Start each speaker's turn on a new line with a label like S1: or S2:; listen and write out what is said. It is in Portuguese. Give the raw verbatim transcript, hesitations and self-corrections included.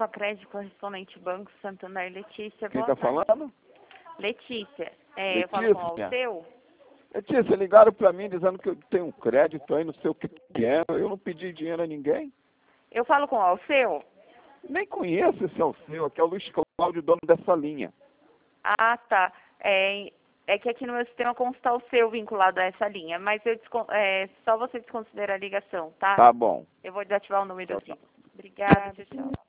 S1: Alfacred, correspondente Banco Santander, Letícia.
S2: Quem
S1: Boa
S2: está
S1: tarde.
S2: falando?
S1: Letícia. É, eu falo com o
S2: Letícia.
S1: Alceu.
S2: Letícia, ligaram para mim dizendo que eu tenho um crédito aí, não sei o que que é. Eu não pedi dinheiro a ninguém.
S1: Eu falo com o Alceu?
S2: Nem conheço esse Alceu, aqui é o Luiz Cláudio, dono dessa linha.
S1: Ah, tá. É, é que aqui no meu sistema consta o seu vinculado a essa linha, mas eu descon é, só você desconsidera a ligação, tá?
S2: Tá bom.
S1: Eu vou desativar o número
S2: Tchau,
S1: aqui.
S2: tchau.
S1: Obrigada, tchau, tchau.